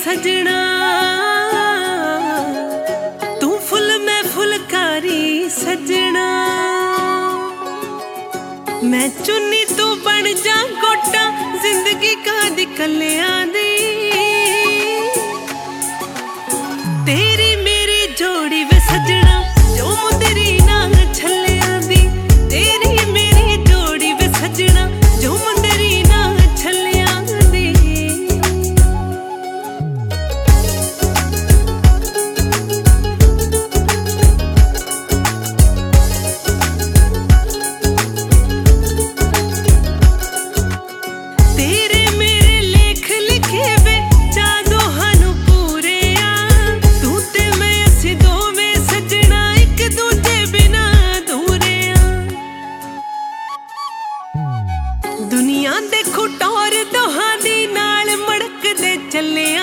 सजना, तू फुल मैं फुलकारी सजना। मैं चुन्नी तू बन जा गोटा, जिंदगी का दी कलियां दी। तेरी मेरी जोड़ी वे सजना, जो मुंदरी ना छल्लियां दी। तेरी मेरी जोड़ी वे सजना, जो मुंदरी ना छल्लियां दी। तेरे मेरे लेख लिखे वे जादू हानू पूरे आ। तू ते मैं असी दोवें सजना, एक दूजे बिना अधूरे आ। दुनिया दे खुटौर दोहां दी नाल मड़क दे चले